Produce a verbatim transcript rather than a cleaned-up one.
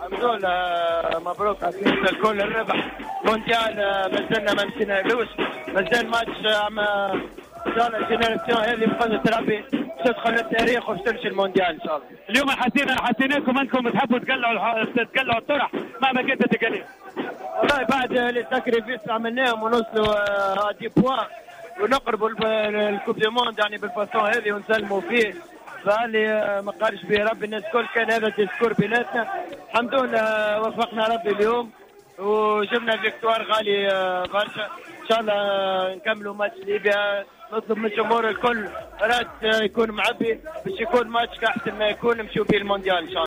الحمد لله، مبروك على الكل الربح. مونديال ما زلنا ما مشينالوش، مازال ماتش اما ان شاء الله الجينيراسيون هذه بقدرة ربي تدخل للتاريخ وتمشي المونديال ان شاء الله. اليوم حسينا حسيناكم انكم تحبوا تقلعوا تقلعوا الطرح مهما كانت التكاليف. والله بعد لي ساكريفيس عملناهم ونوصلوا دي بوان ونقربوا الكوب دي موند يعني بالفاسون هذه ونسلموا فيه. فاللي ما قالش به ربي الناس الكل كان هذا ديسكور بيناتنا. الحمد لله وفقنا ربي اليوم وجبنا فيكتوار غالي برشا. ان شاء الله نكملوا ماتش ليبيا. نطلب من الجمهور الكل راد يكون معبي باش يكون ماتش كاحسن ما يكون نمشيو به المونديال ان شاء الله.